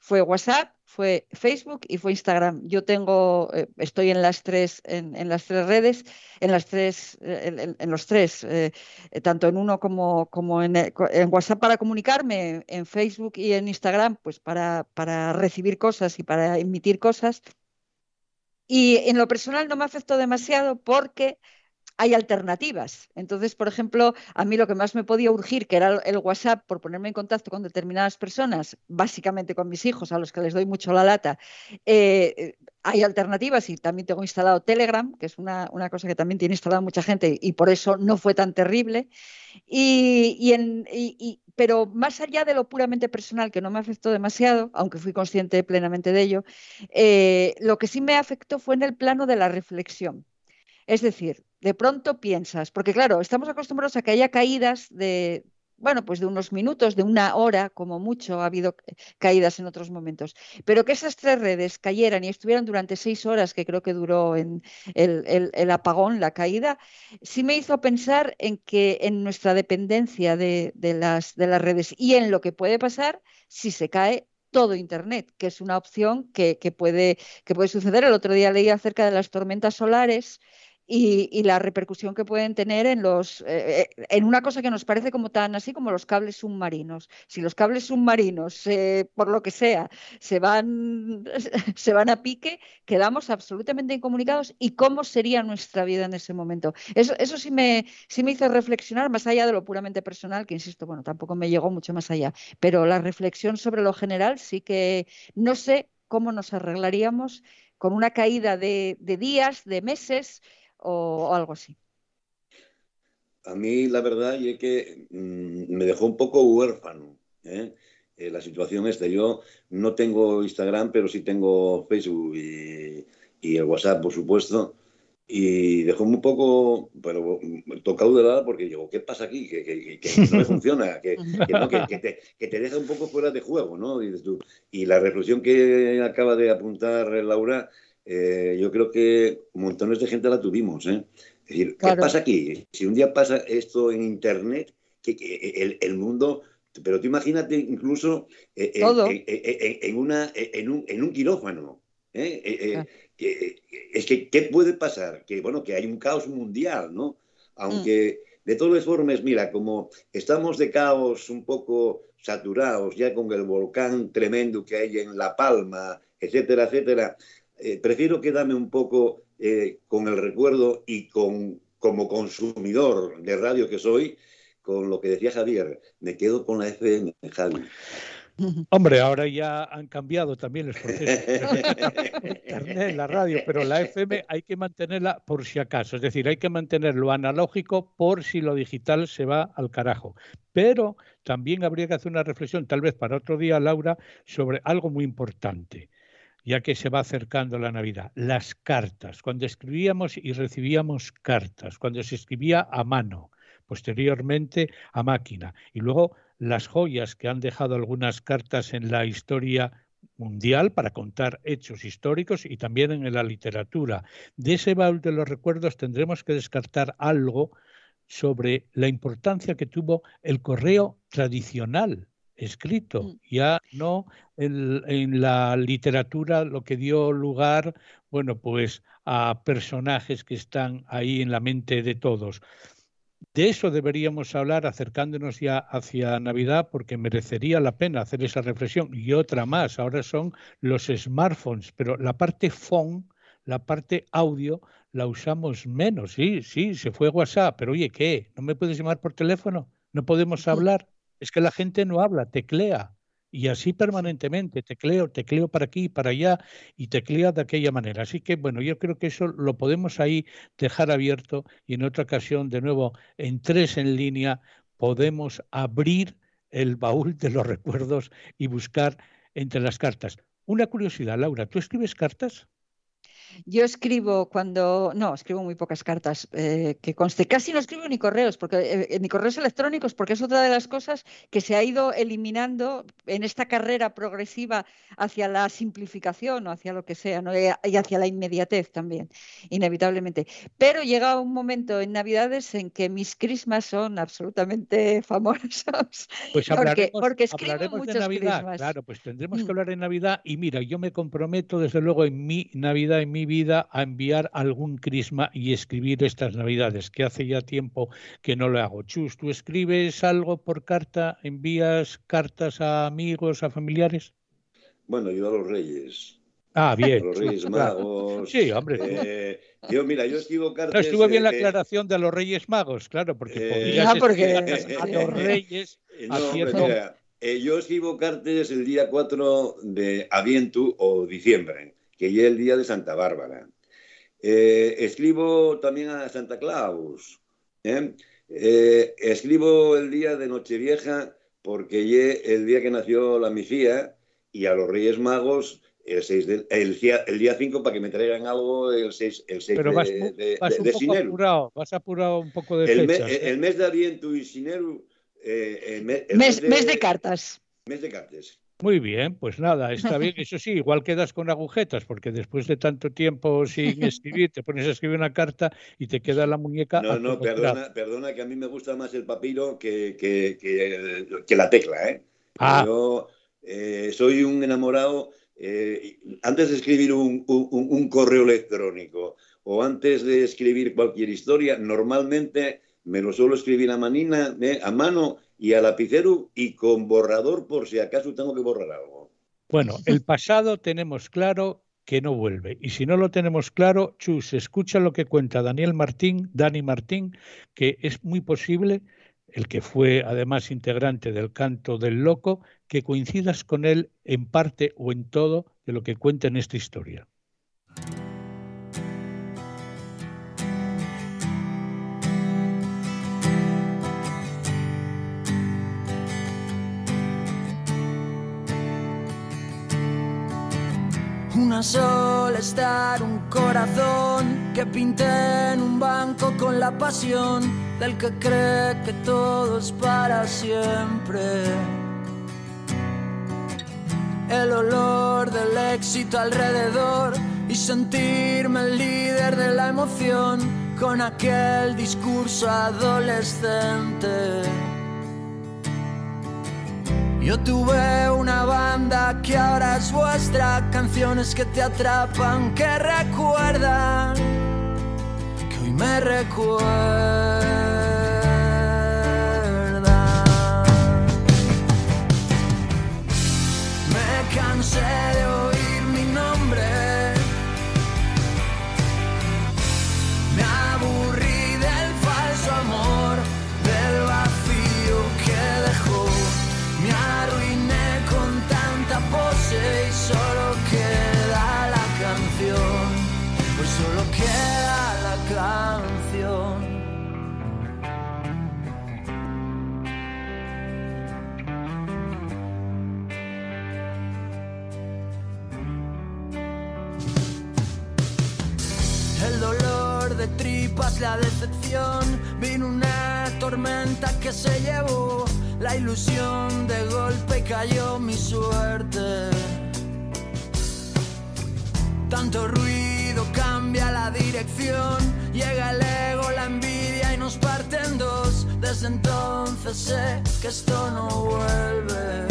fue WhatsApp, fue Facebook y fue Instagram. Yo tengo, eh, estoy en las tres, en, en las tres redes, en las tres, en, en- en los tres, eh, eh, tanto en uno como, como en, el- co- en WhatsApp para comunicarme, en Facebook y en Instagram, pues para, para recibir cosas y para emitir cosas. Y en lo personal no me afectó demasiado porque hay alternativas. Entonces, por ejemplo, a mí lo que más me podía urgir, que era el WhatsApp, por ponerme en contacto con determinadas personas, básicamente con mis hijos, a los que les doy mucho la lata, eh, eh, hay alternativas y también tengo instalado Telegram, que es una, una cosa que también tiene instalado mucha gente y por eso no fue tan terrible. Y, y en, y- y- pero más allá de lo puramente personal, que no me afectó demasiado, aunque fui consciente plenamente de ello, eh, lo que sí me afectó fue en el plano de la reflexión. Es decir, de pronto piensas, porque claro, estamos acostumbrados a que haya caídas de, bueno, pues de unos minutos, de una hora, como mucho, ha habido caídas en otros momentos, pero que esas tres redes cayeran y estuvieran durante seis horas, que creo que duró en el, el- el apagón, la caída, sí me hizo pensar en que en nuestra dependencia de, de las, de las redes y en lo que puede pasar si se cae todo Internet, que es una opción que, que puede, que puede suceder. El otro día leí acerca de las tormentas solares y, y la repercusión que pueden tener en los eh, eh, en una cosa que nos parece como tan así como los cables submarinos. Si los cables submarinos, eh, por lo que sea, se van, se van a pique, quedamos absolutamente incomunicados. ¿Y cómo sería nuestra vida en ese momento? Eso, eso sí me, sí me hizo reflexionar, más allá de lo puramente personal, que insisto, bueno, tampoco me llegó mucho más allá, pero la reflexión sobre lo general sí que no sé cómo nos arreglaríamos con una caída de, de días, de meses o, o algo así. A mí la verdad es que mm, me dejó un poco huérfano, ¿eh? Eh, la situación esta. Yo no tengo Instagram, pero sí tengo Facebook y, y el WhatsApp, por supuesto. Y dejó un poco, pero mm, tocado de lado porque digo, ¿qué pasa aquí? Que, que- que- que no me funciona, que, que no, que, que te, que te deja un poco fuera de juego, ¿no? Dices tú. Y la reflexión que acaba de apuntar Laura, eh, yo creo que montones de gente la tuvimos, ¿eh? Es decir, ¿qué Claro, pasa aquí? Si un día pasa esto en Internet, que, que el, el mundo, pero tú imagínate incluso eh, en, todo. en- en- en una, en, un, en un quirófano. ¿Eh? Eh, Ah, eh, que, es que, ¿qué puede pasar? Que, bueno, que hay un caos mundial, ¿no? mm, Aunque, de todas formas, mira, como estamos de caos un poco saturados ya con el volcán tremendo que hay en La Palma, etcétera, etcétera, eh, prefiero quedarme un poco eh, con el recuerdo y con, como consumidor de radio que soy, con lo que decía Javier, me quedo con la F M, Javi. Hombre, ahora ya han cambiado también los procesos de escuchar por internet, la radio, pero la F M hay que mantenerla por si acaso, es decir, hay que mantener lo analógico por si lo digital se va al carajo. Pero también habría que hacer una reflexión, tal vez para otro día, Laura, sobre algo muy importante, ya que se va acercando la Navidad, las cartas. Cuando escribíamos y recibíamos cartas, cuando se escribía a mano, posteriormente a máquina, y luego las joyas que han dejado algunas cartas en la historia mundial para contar hechos históricos y también en la literatura. De ese baúl de los recuerdos tendremos que descartar algo sobre la importancia que tuvo el correo tradicional escrito, mm. ya no en, en la literatura lo que dio lugar, bueno, pues a personajes que están ahí en la mente de todos. De eso deberíamos hablar acercándonos ya hacia Navidad porque merecería la pena hacer esa reflexión. Y otra más, ahora son los smartphones, pero la parte phone, la parte audio, la usamos menos. Sí, sí, se fue WhatsApp, pero oye, ¿qué? ¿No me puedes llamar por teléfono? ¿No podemos hablar? Es que la gente no habla, teclea. Y así permanentemente, tecleo, tecleo para aquí, para allá, y teclea de aquella manera. Así que, bueno, yo creo que eso lo podemos ahí dejar abierto y en otra ocasión, de nuevo, en Tres en Línea, podemos abrir el baúl de los recuerdos y buscar entre las cartas. Una curiosidad, Laura, ¿tú escribes cartas? Yo escribo cuando, no, escribo muy pocas cartas, eh, que conste, casi no escribo ni correos, porque eh, ni correos electrónicos, porque es otra de las cosas que se ha ido eliminando en esta carrera progresiva hacia la simplificación o hacia lo que sea, ¿no? Y hacia la inmediatez también, inevitablemente. Pero llega un momento en Navidades en que mis crismas son absolutamente famosos, Pues porque, hablaremos, porque escribo hablaremos de muchos Navidad, crismas. claro, pues tendremos Mm. que hablar en Navidad y mira, yo me comprometo desde luego en mi Navidad, en mi vida, a enviar algún crisma y escribir estas Navidades, que hace ya tiempo que no lo hago. Chus, ¿tú escribes algo por carta? ¿Envías cartas a amigos, a familiares? Bueno, yo a los Reyes. Ah, bien. A los Reyes Claro. Magos. Sí, hombre. eh, yo, mira, yo escribo No, cartas. estuvo bien la eh, aclaración de los Reyes Magos, claro, porque eh, podrías Ah, porque- escribir cartas a los Reyes Eh, No, haciendo... hombre, mira, eh, yo escribo cartas el día cuatro de Adviento o diciembre, que ya es el día de Santa Bárbara. Eh, escribo también a Santa Claus. ¿eh? Eh, escribo el día de Nochevieja porque ya es el día que nació la mi fía, y a los Reyes Magos el, seis de- el, día, el día cinco para que me traigan algo el seis, el seis Pero de, vas, de, vas de- un de poco Sineru. apurado, vas apurado un poco de El, me- fechas. el, ¿eh? el mes de Adviento y Sineru, eh, el me- el Mes, mes de cartas. mes de cartas. Muy bien, pues nada, está bien. Eso sí, igual quedas con agujetas, porque después de tanto tiempo sin escribir, te pones a escribir una carta y te queda la muñeca. No, no, atropellada. perdona, perdona, que a mí me gusta más el papiro que, que, que, que la tecla, ¿eh? Ah. Yo eh, soy un enamorado. Eh, antes de escribir un, un, un correo electrónico o antes de escribir cualquier historia, normalmente me lo suelo escribir a manina, ¿eh? A mano y a lapicero y con borrador por si acaso tengo que borrar algo. Bueno, el pasado tenemos claro que no vuelve. Y si no lo tenemos claro, Chus, escucha lo que cuenta Daniel Martín, Dani Martín, que es muy posible, el que fue además integrante del Canto del Loco, que coincidas con él en parte o en todo de lo que cuenta en esta historia. Una sola estar, un corazón que pinté en un banco con la pasión del que cree que todo es para siempre. El olor del éxito alrededor y sentirme el líder de la emoción con aquel discurso adolescente. Yo tuve una banda que ahora es vuestra, canciones que te atrapan, que recuerdan, que hoy me recuerdan. Me cansé de oír mi nombre, me aburrí del falso amor, del vacío que dejó. Me arruiné con tanta pose y solo queda la canción, pues solo queda la canción. El dolor de tripas, la decepción, vino una tormenta que se llevó la ilusión, de golpe cayó mi suerte. Tanto ruido cambia la dirección, llega el ego, la envidia y nos parte en dos. Desde entonces sé que esto no vuelve.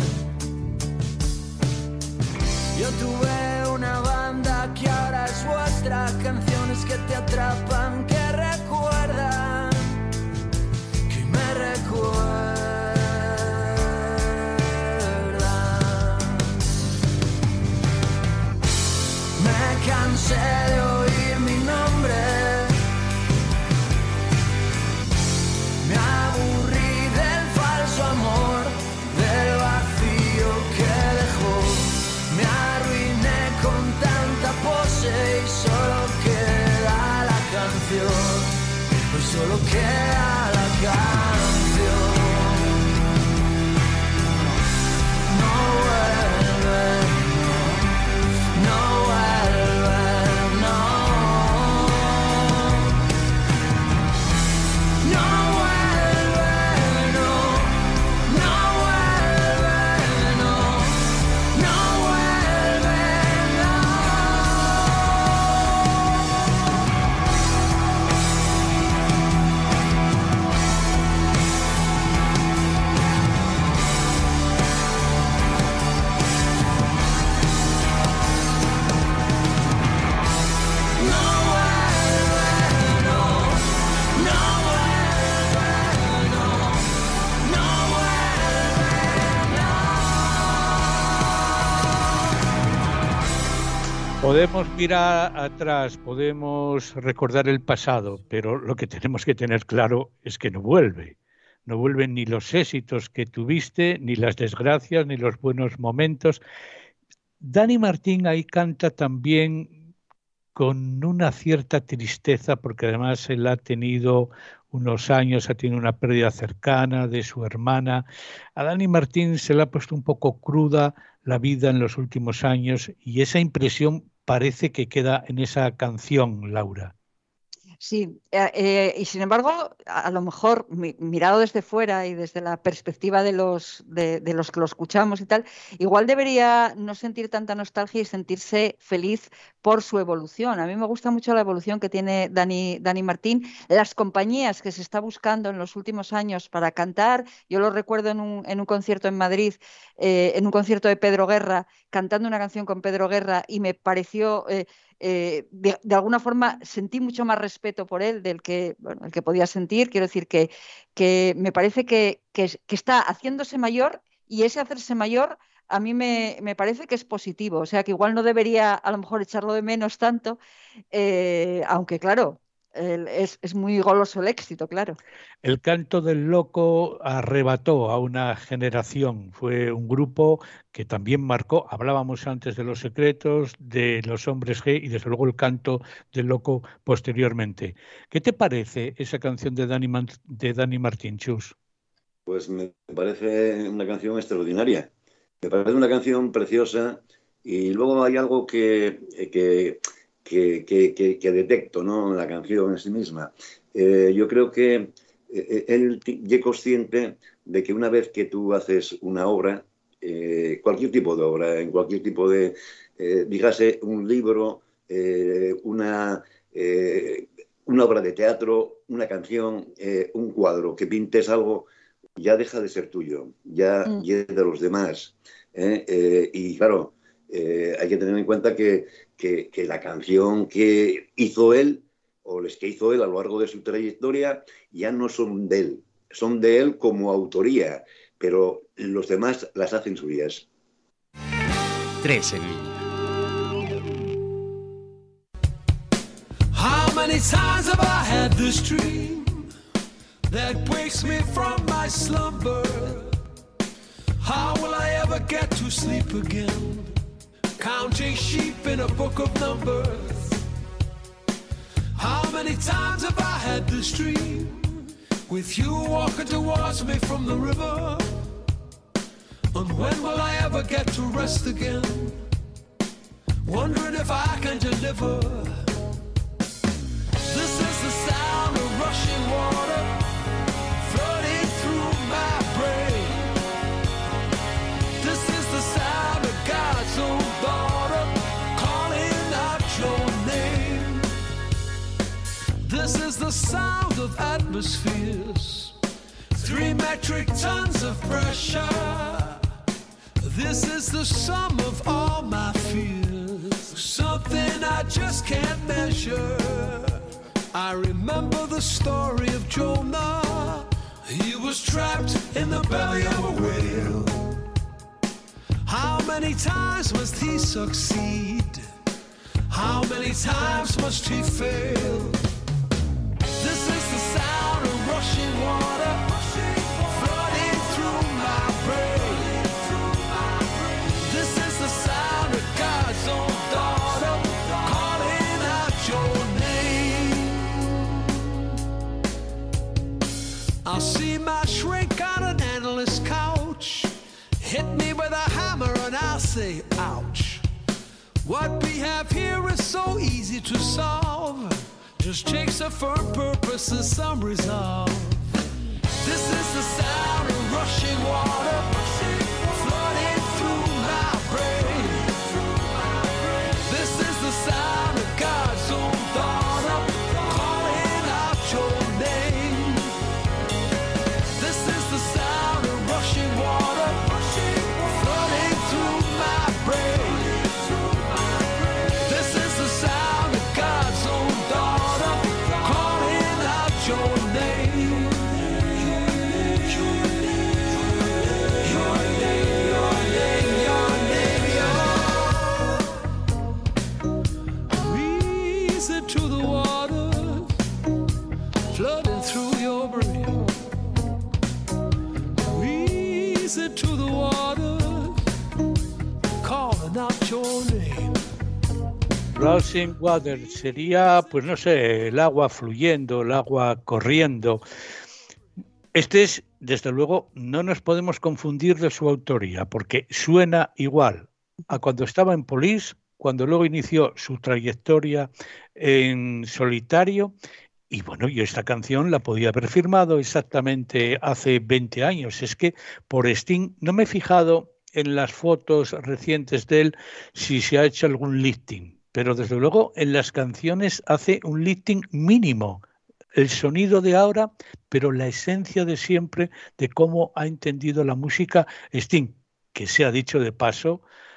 Yo tuve una banda que ahora es vuestra, canciones que te atrapan, que recuerdan, que me recuerdan. Me cansé de oír mi nombre, me aburrí del falso amor, del vacío que dejó. Me arruiné con tanta pose y solo queda la canción, pues solo queda la canción. No vuelve, no vuelve, no. Podemos mirar atrás, podemos recordar el pasado, pero lo que tenemos que tener claro es que no vuelve. No vuelven ni los éxitos que tuviste, ni las desgracias, ni los buenos momentos. Dani Martín ahí canta también con una cierta tristeza, porque además él ha tenido unos años, ha tenido una pérdida cercana de su hermana. A Dani Martín se le ha puesto un poco cruda la vida en los últimos años y esa impresión parece que queda en esa canción, Laura. Sí, eh, eh, y sin embargo, a, a lo mejor mi, mirado desde fuera y desde la perspectiva de los, de, de los que lo escuchamos y tal, igual debería no sentir tanta nostalgia y sentirse feliz por su evolución. A mí me gusta mucho la evolución que tiene Dani, Dani Martín, las compañías que se está buscando en los últimos años para cantar. Yo lo recuerdo en un, en un concierto en Madrid, eh, en un concierto de Pedro Guerra, cantando una canción con Pedro Guerra y me pareció... Eh, Eh, de, de alguna forma sentí mucho más respeto por él del que, bueno, el que podía sentir. Quiero decir que, que me parece que, que, que está haciéndose mayor y ese hacerse mayor a mí me, me parece que es positivo. O sea que igual no debería a lo mejor echarlo de menos tanto, eh, aunque claro, el, es, es muy goloso el éxito, claro. El Canto del Loco arrebató a una generación, fue un grupo que también marcó, hablábamos antes de Los Secretos, de Los Hombres G y desde luego el Canto del Loco posteriormente. ¿Qué te parece esa canción de Dani, Man- de Dani Martín, Chus? Pues me parece una canción extraordinaria, me parece una canción preciosa y luego hay algo que... que Que, que, que, que detecto, ¿no?, en la canción en sí misma. Eh, yo creo que eh, él es consciente de que una vez que tú haces una obra, eh, cualquier tipo de obra, en cualquier tipo de, eh, dígase, un libro, eh, una, eh, una obra de teatro, una canción, eh, un cuadro, que pintes algo, ya deja de ser tuyo, ya, mm. ya es de los demás. ¿eh? Eh, y claro, eh, hay que tener en cuenta que Que, que la canción que hizo él, o las que hizo él a lo largo de su trayectoria, ya no son de él, son de él como autoría, pero los demás las hacen suyas. Tres en línea. How many times have I had this dream that wakes me from my slumber? How will I ever get to sleep again? Counting sheep in a book of numbers. How many times have I had this dream with you walking towards me from the river? And when will I ever get to rest again? Wondering if I can deliver. This is the sound of rushing water flooding through my brain. This is the sound of God's own daughter calling out your name. This is the sound of atmospheres, three metric tons of pressure. This is the sum of all my fears, something I just can't measure. I remember the story of Jonah. He was trapped in the belly of a whale. How many times must he succeed? How many times must he fail? This is the sound of rushing water flooding through my brain. This is the sound of God's own daughter calling out your name. I'll see my shrink on an endless couch, hit me with a hammer and I'll say, ouch. What we have here is so easy to solve. Just takes a firm purpose and some resolve. This is the sound of rushing water flooding through my brain. This is the sound of God's own daughter calling out your name. This is the sound of rushing water flooding through my brain. This is the sound of God's own daughter calling out your name. Rushing Water sería, pues no sé, el agua fluyendo, el agua corriendo. Este es, desde luego, no nos podemos confundir de su autoría, porque suena igual a cuando estaba en Police, cuando luego inició su trayectoria en solitario. Y bueno, yo esta canción la podía haber firmado exactamente hace veinte años. Es que por Sting no me he fijado en las fotos recientes de él si se ha hecho algún lifting, pero desde luego en las canciones hace un lifting mínimo. El sonido de ahora, pero la esencia de siempre de cómo ha entendido la música Sting, que se ha dicho de paso,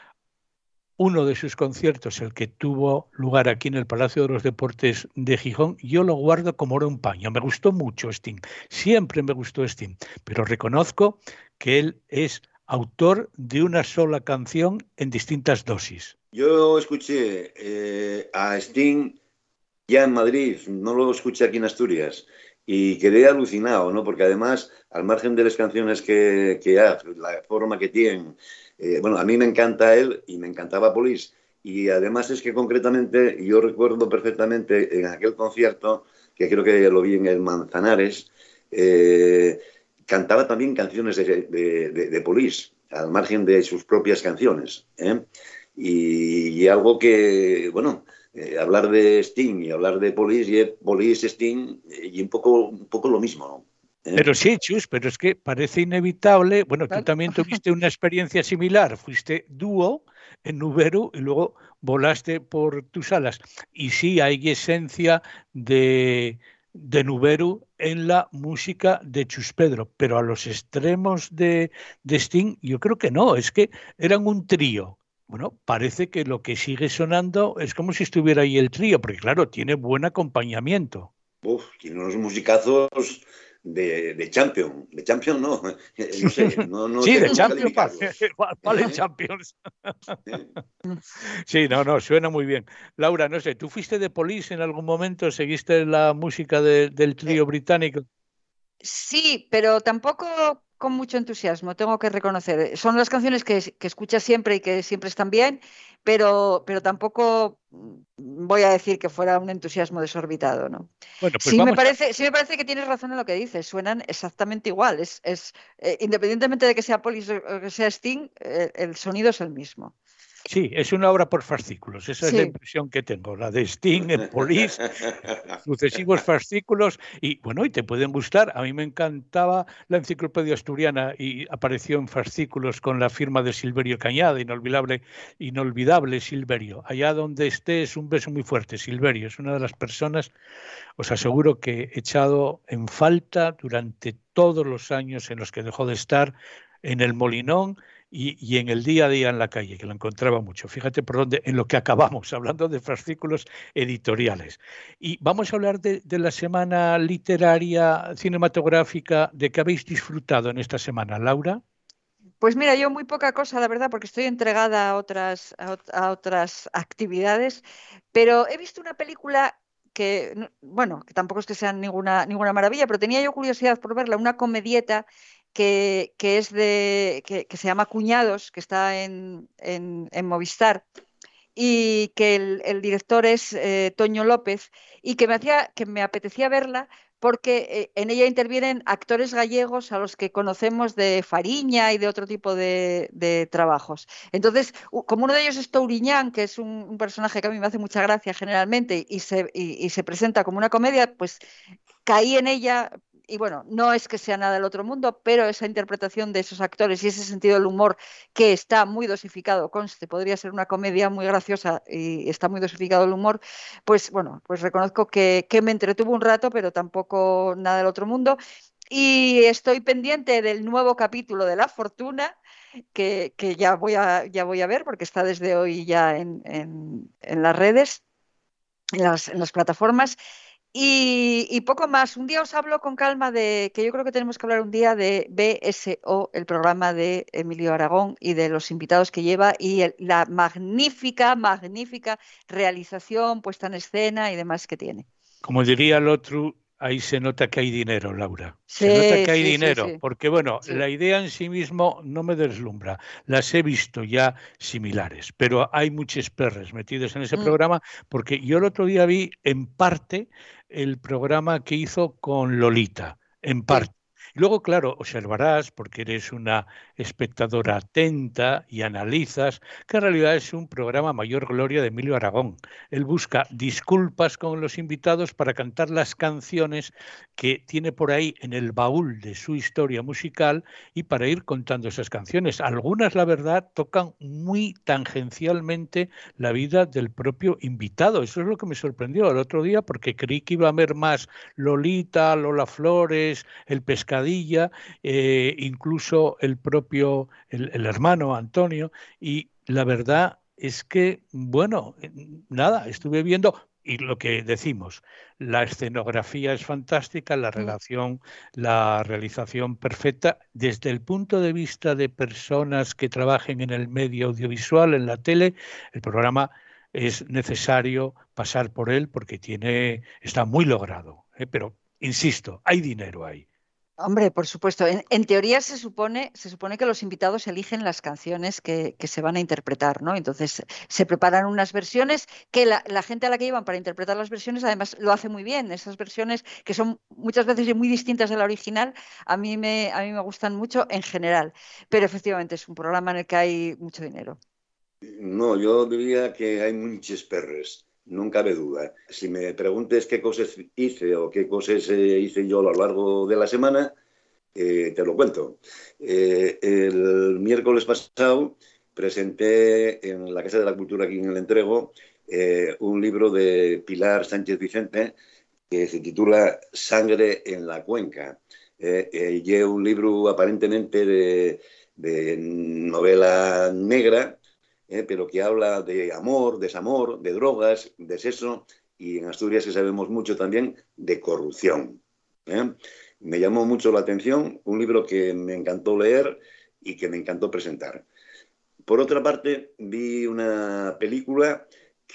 uno de sus conciertos, el que tuvo lugar aquí en el Palacio de los Deportes de Gijón, yo lo guardo como oro un paño. Me gustó mucho Sting, siempre me gustó Sting, pero reconozco que él es autor de una sola canción en distintas dosis. Yo escuché eh, a Sting ya en Madrid, no lo escuché aquí en Asturias, y quedé alucinado, ¿no? Porque además, al margen de las canciones que, que hace, la forma que tienen, eh, bueno, a mí me encanta él y me encantaba Police, y además es que concretamente yo recuerdo perfectamente en aquel concierto, que creo que lo vi en el Manzanares, eh, cantaba también canciones de, de, de, de Police, al margen de sus propias canciones, ¿eh? Y, y algo que, bueno, eh, hablar de Sting y hablar de Police, y Police, Sting, y un poco, un poco lo mismo, ¿no? ¿Eh? Pero sí, Chus, pero es que parece inevitable. Bueno, tú también tuviste una experiencia similar, fuiste dúo en Nuberu y luego volaste por tus alas. Y sí, hay esencia de... de Nuberu en la música de Chus Pedro, pero a los extremos de, de Sting yo creo que no, es que eran un trío. Bueno, parece que lo que sigue sonando es como si estuviera ahí el trío, porque claro, tiene buen acompañamiento. Uf, tiene unos musicazos de, de Champion, de Champion no, no sé, no, no sí, sé de cómo Champions, calificarlos. vale, Champions. Sí, no, no, suena muy bien. Laura, no sé, ¿tú fuiste de Police en algún momento? ¿Seguiste la música de, del trío británico? Sí, pero tampoco con mucho entusiasmo, tengo que reconocer. Son las canciones que, que escuchas siempre y que siempre están bien, pero, pero tampoco voy a decir que fuera un entusiasmo desorbitado, ¿no? Bueno, pues sí, vamos me parece, a... sí me parece que tienes razón en lo que dices, suenan exactamente igual. Es, es, eh, independientemente de que sea Police o que sea Sting, eh, el sonido es el mismo. Sí, es una obra por fascículos, esa Sí. es la impresión que tengo, la de Sting, en Police, sucesivos fascículos, y bueno, y te pueden gustar. A mí me encantaba la Enciclopedia Asturiana y apareció en fascículos con la firma de Silverio Cañada, inolvidable, inolvidable Silverio. Allá donde estés, un beso muy fuerte, Silverio, es una de las personas, os aseguro, que he echado en falta durante todos los años en los que dejó de estar en el Molinón y, y en el día a día en la calle, que lo encontraba mucho. Fíjate por dónde, en lo que acabamos, hablando de fascículos editoriales. Y vamos a hablar de, de la semana literaria cinematográfica, de que habéis disfrutado en esta semana, Laura. Pues mira, yo muy poca cosa, la verdad, porque estoy entregada a otras, a, a otras actividades, pero he visto una película que, bueno, que tampoco es que sea ninguna, ninguna maravilla, pero tenía yo curiosidad por verla, una comedieta que, que es de, que, que se llama Cuñados, que está en, en, en Movistar, y que el, el director es eh, Toño López, y que me hacía, que me apetecía verla porque eh, en ella intervienen actores gallegos a los que conocemos de Fariña y de otro tipo de, de trabajos. Entonces, como uno de ellos es Touriñán, que es un, un personaje que a mí me hace mucha gracia generalmente, y se, y, y se presenta como una comedia, pues caí en ella. Y bueno, no es que sea nada del otro mundo, pero esa interpretación de esos actores y ese sentido del humor que está muy dosificado, conste, podría ser una comedia muy graciosa y está muy dosificado el humor, pues bueno, pues reconozco que, que me entretuvo un rato, pero tampoco nada del otro mundo. Y estoy pendiente del nuevo capítulo de La Fortuna, que, que ya, voy a, ya voy a ver, porque está desde hoy ya en, en, en las redes, en las, en las plataformas. Y, y poco más. Un día os hablo con calma de que yo creo que tenemos que hablar un día de B S O, el programa de Emilio Aragón, y de los invitados que lleva y el, la magnífica, magnífica realización, puesta en escena y demás que tiene. Como diría el otro, Ahí se nota que hay dinero, Laura. Sí, se nota que hay sí, dinero, sí, sí. porque bueno, Sí. la idea en sí mismo no me deslumbra. Las he visto ya similares, pero hay muchos perres metidos en ese Mm. programa, porque yo el otro día vi en parte el programa que hizo con Lolita, en parte. Y luego, claro, observarás, porque eres una espectadora atenta y analizas, que en realidad es un programa mayor gloria de Emilio Aragón. Él busca disculpas con los invitados para cantar las canciones que tiene por ahí en el baúl de su historia musical y para ir contando esas canciones. Algunas, la verdad, tocan muy tangencialmente la vida del propio invitado. Eso es lo que me sorprendió el otro día, porque creí que iba a haber más Lolita, Lola Flores, el Pescadilla, eh, incluso el propio, el, el hermano Antonio, y la verdad es que, bueno, nada, estuve viendo, y lo que decimos, la escenografía es fantástica, la relación, la realización perfecta, desde el punto de vista de personas que trabajen en el medio audiovisual, en la tele, el programa es necesario pasar por él porque tiene, está muy logrado, ¿eh? Pero, insisto, hay dinero ahí. Hombre, por supuesto. En, en teoría se supone, se supone que los invitados eligen las canciones que, que se van a interpretar, ¿no? Entonces se preparan unas versiones que la, la gente a la que llevan para interpretar las versiones además lo hace muy bien. Esas versiones que son muchas veces muy distintas de la original, a mí me, a mí me gustan mucho en general. Pero efectivamente es un programa en el que hay mucho dinero. No, yo diría que hay muchos perres, no cabe duda. Si me preguntes qué cosas hice o qué cosas eh, hice yo a lo largo de la semana, eh, te lo cuento. Eh, el miércoles pasado presenté en la Casa de la Cultura aquí en el Entrego eh, un libro de Pilar Sánchez Vicente que se titula Sangre en la Cuenca. Eh, eh, y es un libro aparentemente de, de novela negra, Eh, pero que habla de amor, desamor, de drogas, de sexo y en Asturias que sabemos mucho también de corrupción. ¿eh? Me llamó mucho la atención, un libro que me encantó leer y que me encantó presentar. Por otra parte, vi una película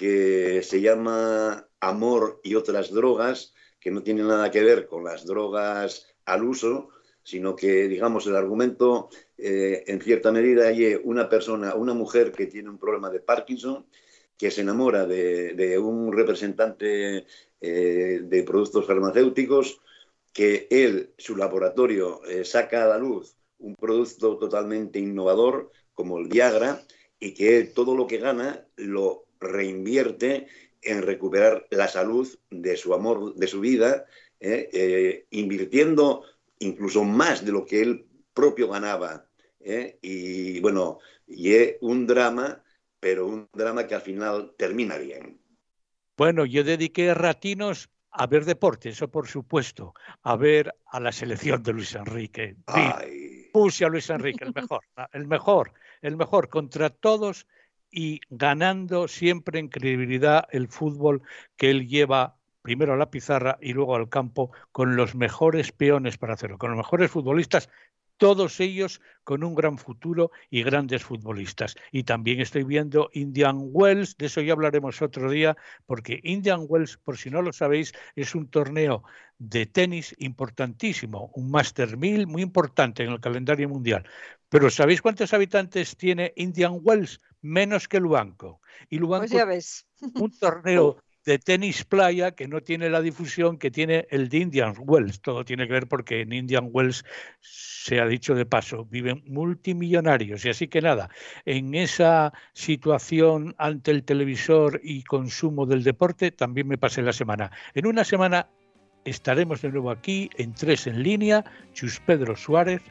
que se llama Amor y otras drogas, que no tiene nada que ver con las drogas al uso, sino que, digamos, el argumento, eh, en cierta medida, hay una persona, una mujer que tiene un problema de Parkinson, que se enamora de, de un representante eh, de productos farmacéuticos, que él, su laboratorio, eh, saca a la luz un producto totalmente innovador, como el Viagra, y que él todo lo que gana lo reinvierte en recuperar la salud de su amor, de su vida, eh, eh, invirtiendo incluso más de lo que él propio ganaba. ¿eh? Y bueno, y es un drama, pero un drama que al final termina bien. Bueno, yo dediqué ratinos a ver deporte, eso por supuesto, a ver a la selección de Luis Enrique. Ay. Puse a Luis Enrique, el mejor, el mejor, el mejor contra todos y ganando siempre en credibilidad el fútbol que él lleva primero a la pizarra y luego al campo con los mejores peones para hacerlo, con los mejores futbolistas, todos ellos con un gran futuro y grandes futbolistas. Y también estoy viendo Indian Wells, de eso ya hablaremos otro día, porque Indian Wells, por si no lo sabéis, es un torneo de tenis importantísimo, un Master mil muy importante en el calendario mundial. Pero ¿sabéis cuántos habitantes tiene Indian Wells? Menos que Luanco. Y Luanco, pues ya ves. Un torneo de tenis playa que no tiene la difusión que tiene el de Indian Wells. Todo tiene que ver porque en Indian Wells, se ha dicho de paso, viven multimillonarios. Y así que nada, en esa situación ante el televisor y consumo del deporte también me pasé la semana. En una semana estaremos de nuevo aquí en Tres en Línea, Chus Pedro Suárez,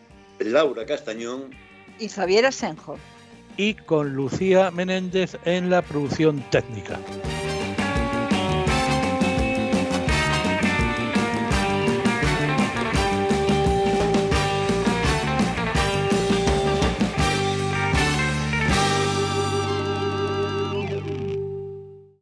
Laura Castañón y Javier Asenjo. Y con Lucía Menéndez en la producción técnica.